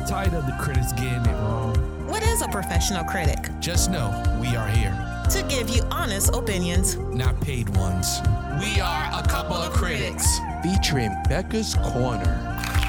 tired of the critics getting it wrong. What is a professional critic? Just know we are here to give you honest opinions, not paid ones. We are a couple of critics. Featuring Becca's Corner.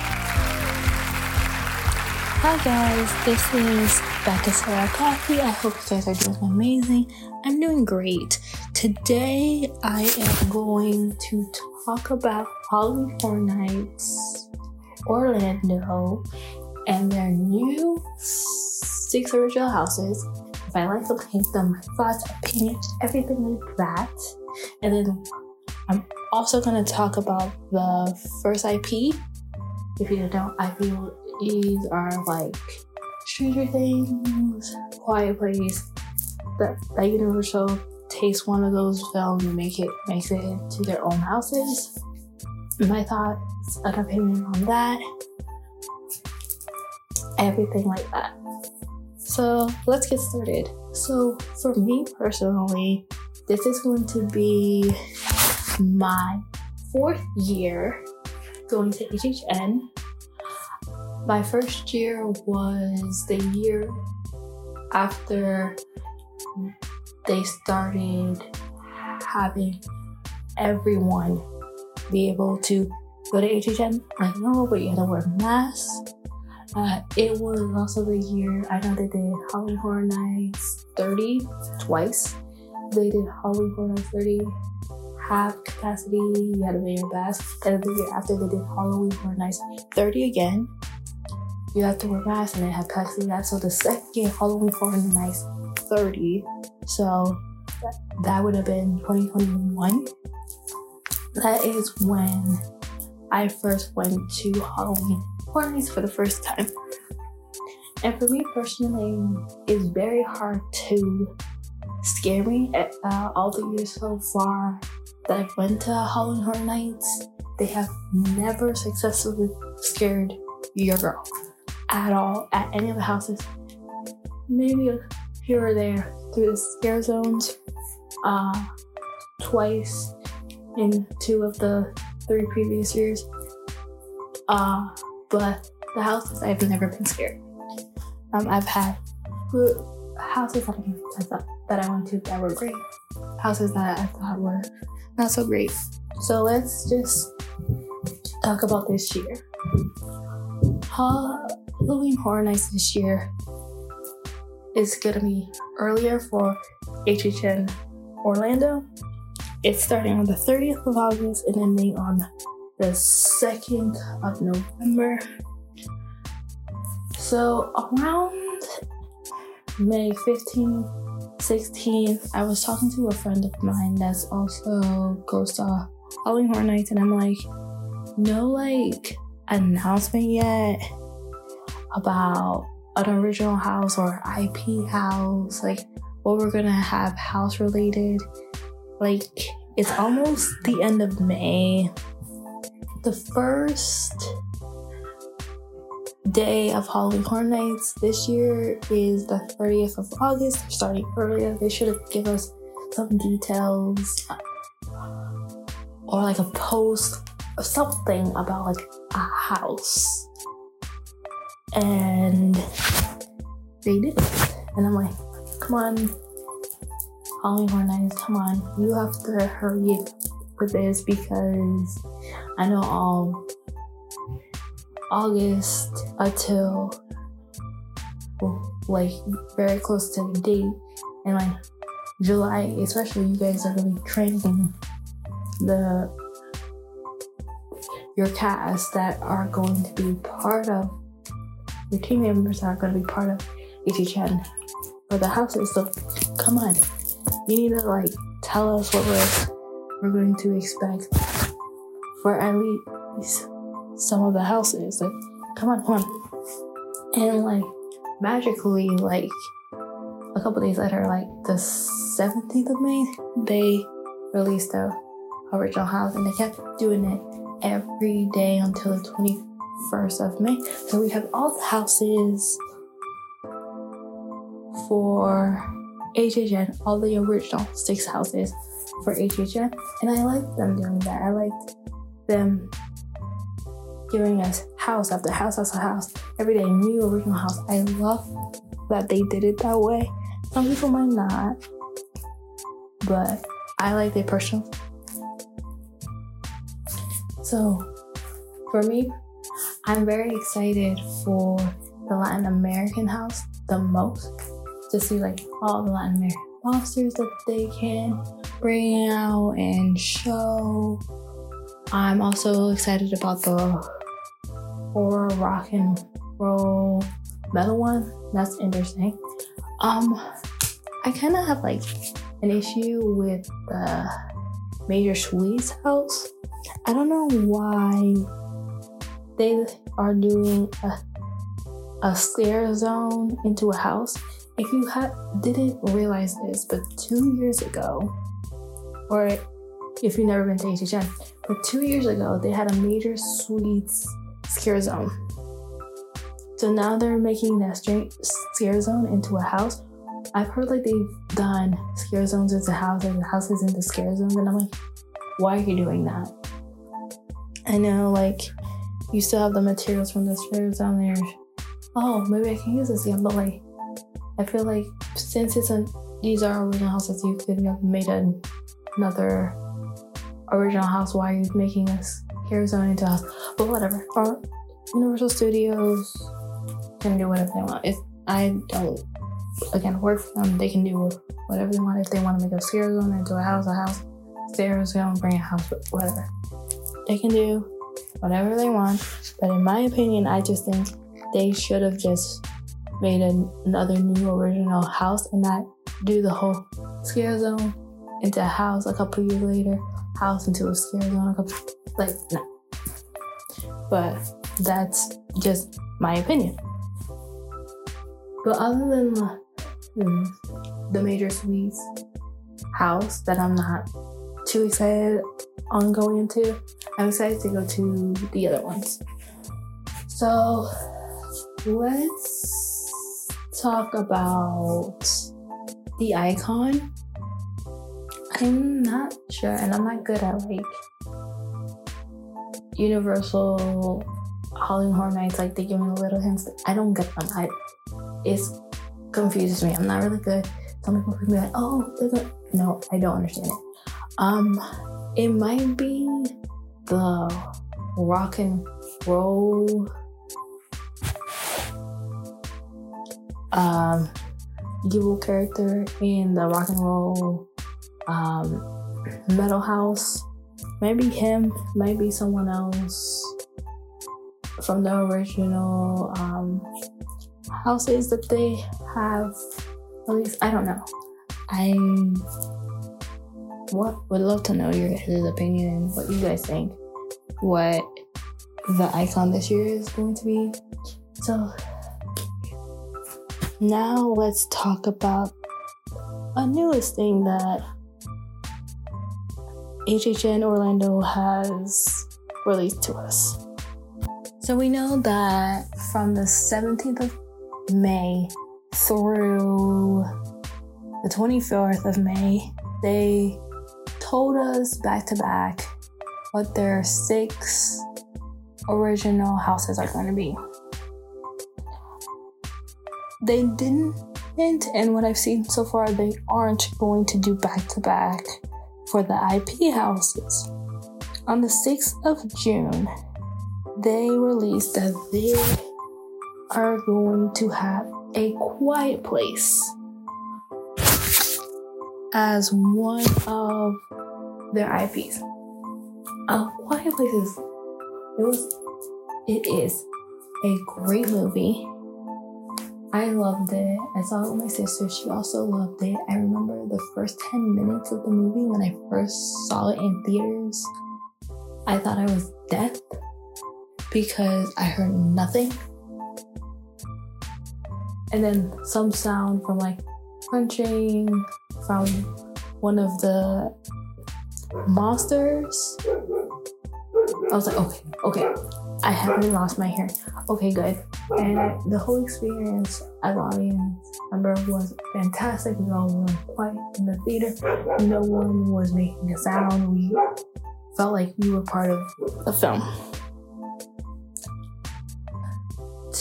Hi guys, this is Becca Sarah Coffee. I hope you guys are doing amazing. I'm doing great. Today I am going to talk about Halloween Horror Nights Orlando and their new 6 original houses. If I like them, hate them, my thoughts, opinions, everything like that. And then I'm also going to talk about the first IP. If you don't know, IPs are like Stranger Things, Quiet Place. That Universal takes one of those films and makes it into their own houses. My thoughts and opinion on that. Everything like that. So let's get started. So for me personally, this is going to be my 4th year going to HHN. My first year was the year after they started having everyone be able to go to HHN. Like, no, but you had to wear masks. It was also the year, I know they did Halloween Horror Nights 30 twice. They did Halloween Horror Nights 30 half capacity, you had to wear your mask. And the year after they did Halloween Horror Nights 30 again, you have to wear masks and they had capacity. So the second Halloween Horror Nights 30, so that would have been 2021. That is when I first went to Halloween Horror Nights for the first time. And for me personally, it's very hard to scare me. All the years so far that I've went to Halloween Horror Nights, they have never successfully scared your girl at all at any of the houses. Maybe here or there through the scare zones, twice in 2 of the 3 previous years. But the houses, I've never been scared. I've had houses that I went to that were great, houses that I thought were not so great. So let's just talk about this year. Halloween Horror Nights this year is gonna be earlier for HHN Orlando. It's starting on the 30th of August and ending on the 2nd of November. So around May 15th, 16th, I was talking to a friend of mine that's also goes to Halloween Horror Nights, and I'm like, no announcement yet about an original house or IP house, like what we're gonna have house related. Like, it's almost the end of May. The first day of Halloween Horror Nights this year is the 30th of August. They're starting earlier. They should have given us some details or like a post or something about like a house. And they did. And I'm like, come on, Halloween Horror Nights, come on. You have to hurry up with this because I know all August until like very close to the date, and like July especially, you guys are gonna be training your cast that are going to be part of your team members that are going to be part of HHN for the houses. So come on, you need to like tell us what we're going to expect for at least some of the houses. Like, come on. And like magically, like a couple days later, like the 17th of May, they released the original house, and they kept doing it every day until the 21st of May. So we have all the houses for HHN, all the original 6 houses for HHN, and I liked them doing that. I liked them giving us house after house after house. Every day, new original house. I love that they did it that way. Some people might not, but I like it personally. So, for me, I'm very excited for the Latin American house the most, to see like all the Latin American monsters that they can bring out and show. I'm also excited about the horror rock and roll metal one. That's interesting. I kind of have like an issue with the Major Sweets house. I don't know why they are doing a scare zone into a house. If you didn't realize this, but 2 years ago, or if you've never been to HHN, but 2 years ago, they had a Major Sweets scare zone. So now they're making that scare zone into a house. I've heard like they've done scare zones into houses and houses into scare zones, and I'm like, why are you doing that? I know like you still have the materials from the scare zone there. Oh, maybe I can use this again, but like I feel like since these are original houses, you could have made another original house. Why are you making a scare zone into a house? But whatever. Or Universal Studios can do whatever they want. If I don't work for them, they can do whatever they want. If they want to make a scare zone into a house, scare zone, bring a house, whatever. They can do whatever they want. But in my opinion, I just think they should have just made another new original house and not do the whole scare zone into a house a couple years later, house into a scare zone no. But that's just my opinion. But other than the Major Sweets house that I'm not too excited on going into, I'm excited to go to the other ones. So let's talk about the Icon. I'm not sure, and I'm not good at like Universal Halloween Horror Nights. Like they give me little hints. I don't get them. It confuses me. I'm not really good. Some people can be like, "Oh, no, I don't understand it." It might be the rock and roll evil character in the rock and roll metal house. Maybe him, maybe someone else from the original houses that they have. At least I don't know. I would love to know your guys' opinion, what you guys think, what the Icon this year is going to be. So now let's talk about a newest thing that HHN Orlando has released to us. So we know that from the 17th of May through the 24th of May, they told us back to back what their 6 original houses are going to be. They didn't, and what I've seen so far, they aren't going to do back to back for the IP houses. On the 6th of June, they released that they are going to have A Quiet Place as one of their IPs. A Quiet Place is a great movie. I loved it. I saw it with my sister. She also loved it. I remember the first 10 minutes of the movie when I first saw it in theaters. I thought I was deaf because I heard nothing. And then some sound from like crunching from one of the monsters. I was like, okay. I haven't lost my hearing. Okay, good. And the whole experience as an audience member was fantastic. We all were quiet in the theater. No one was making a sound. We felt like we were part of the film.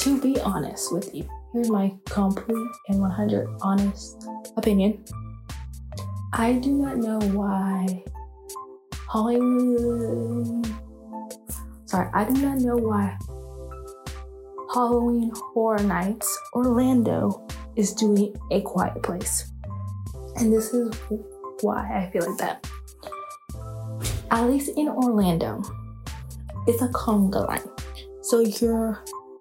to be honest with you, here's my complete and 100 honest opinion. I do not know why Halloween Horror Nights Orlando is doing A Quiet Place. And this is why I feel like that. At least in Orlando, it's a conga line. So you're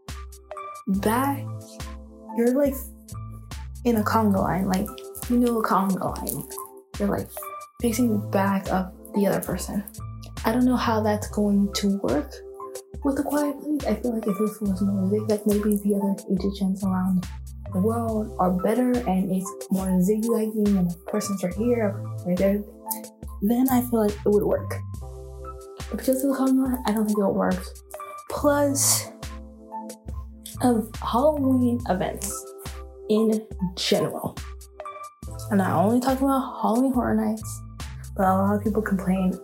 like in a conga line, like, you know, a conga line. You're like facing back of the other person. I don't know how that's going to work with A Quiet Place. I feel like if it was more zigzag, maybe the other HHNs around the world are better and it's more zigzagging and the person's right here, right there, then I feel like it would work. But because of the conga line, I don't think it'll work. Plus, of Halloween events in general. I'm not only talking about Halloween Horror Nights, but a lot of people complain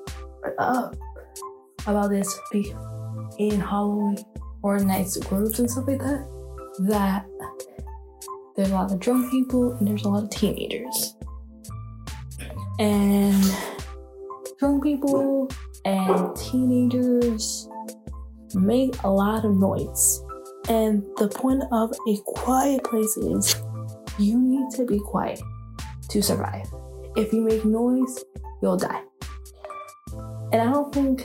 about this in Halloween Horror Nights groups and stuff like that, that there's a lot of drunk people and there's a lot of teenagers. And drunk people and teenagers make a lot of noise. And the point of A Quiet Place is you need to be quiet to survive. If you make noise, you'll die. And I don't think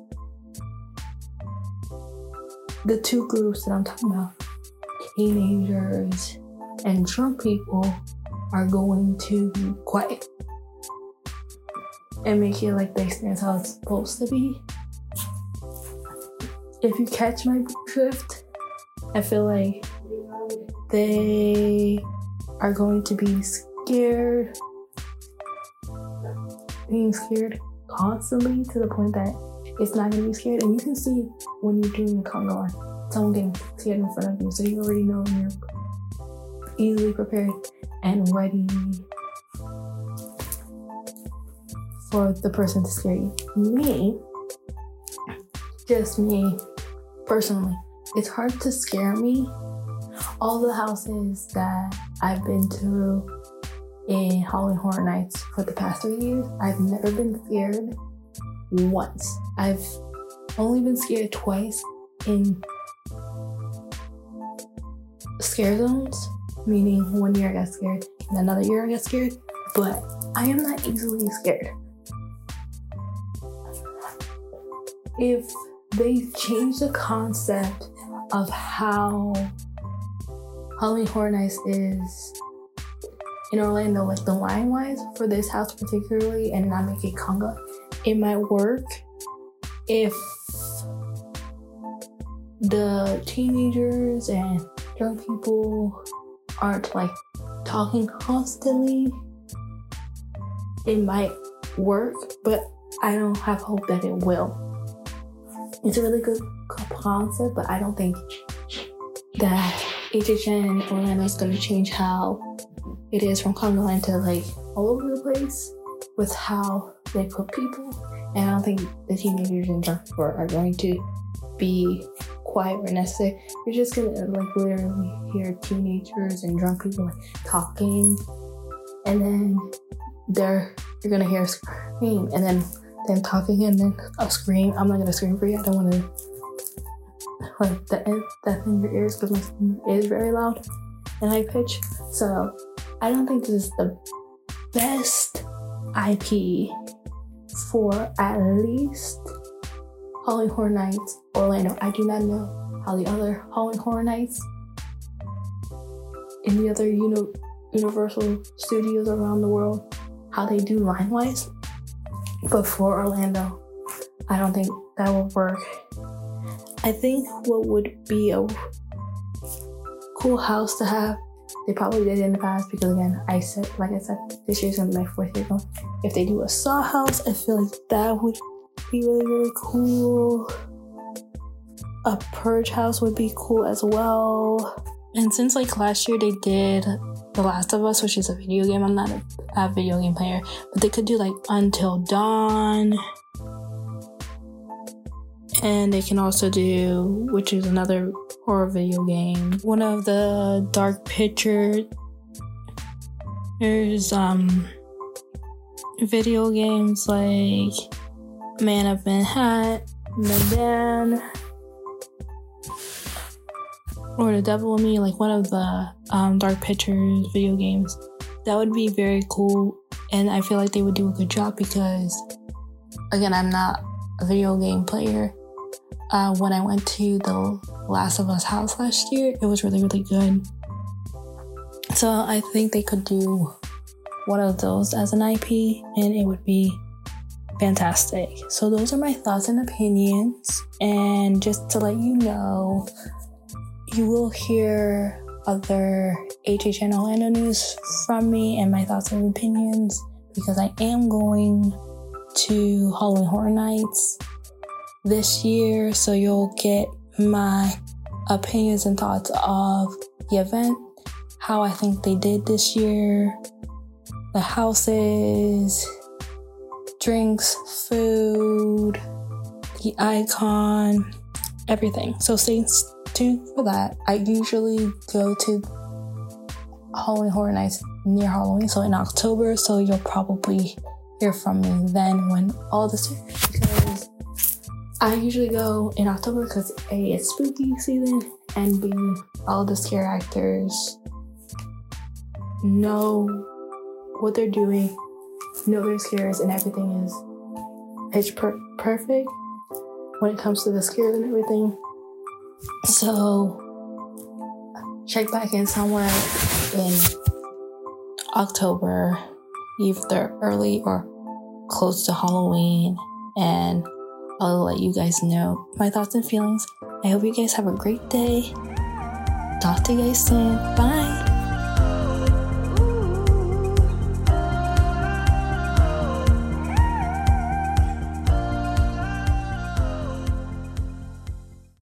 the two groups that I'm talking about, teenagers and drunk people, are going to be quiet and make it like the experience how it's supposed to be. If you catch my drift, I feel like they are going to be being scared constantly to the point that it's not going to be scared. And you can see when you're doing a conga line, someone getting scared in front of you, so you already know you're easily prepared and ready for the person to scare you. Me personally, it's hard to scare me. All the houses that I've been to in Halloween Horror Nights for the past 3 years, I've never been scared once. I've only been scared twice in scare zones, meaning 1 year I got scared and another year I got scared, but I am not easily scared. If they change the concept of how Halloween Horror Nights is in Orlando, like the line-wise for this house particularly, and not make it conga, it might work if the teenagers and young people aren't like talking constantly. It might work, but I don't have hope that it will. It's a really good concept, but I don't think that HHN Orlando is going to change how it is from conga line to like all over the place with how they put people. And I don't think the teenagers and drunk people are going to be quiet or necessary. You're just going to like literally hear teenagers and drunk people like talking, and then you're going to hear a scream, and then them talking, and then a scream. I'm not going to scream for you. I don't want to like that in your ears because my scream is very loud and high pitch. So I don't think this is the best IP for at least Halloween Horror Nights Orlando. I do not know how the other Halloween Horror Nights in the other Universal Studios around the world, how they do line-wise. But for Orlando, I don't think that will work. I think what would be a cool house to have, they probably did in the past, because again, like I said, this year's gonna be my 4th year going. If they do a Saw house, I feel like that would be really, really cool. A Purge house would be cool as well. And since like last year they did The Last of Us, which is a video game, I'm not a video game player, but they could do like Until Dawn And they can also do, which is another horror video game, one of the Dark Pictures video games like Man of Medan, or The Devil in Me, like one of the Dark Pictures video games. That would be very cool, and I feel like they would do a good job because, again, I'm not a video game player. When I went to the Last of Us house last year, it was really, really good. So I think they could do one of those as an IP, and it would be fantastic. So those are my thoughts and opinions. And just to let you know, you will hear other HHN Orlando news from me and my thoughts and opinions, because I am going to Halloween Horror Nights this year. So you'll get my opinions and thoughts of the event, how I think they did this year, the houses, drinks, food, the icon, everything. So stay tuned for that. I usually go to Halloween Horror Nights near Halloween, so in October, so you'll probably hear from me then when all this, because I usually go in October because A, it's spooky season, and B, all the scare actors know what they're doing, know their scares, and everything is perfect when it comes to the scares and everything. So check back in somewhere in October, either early or close to Halloween, and I'll let you guys know my thoughts and feelings. I hope you guys have a great day. Talk to you guys soon. Bye.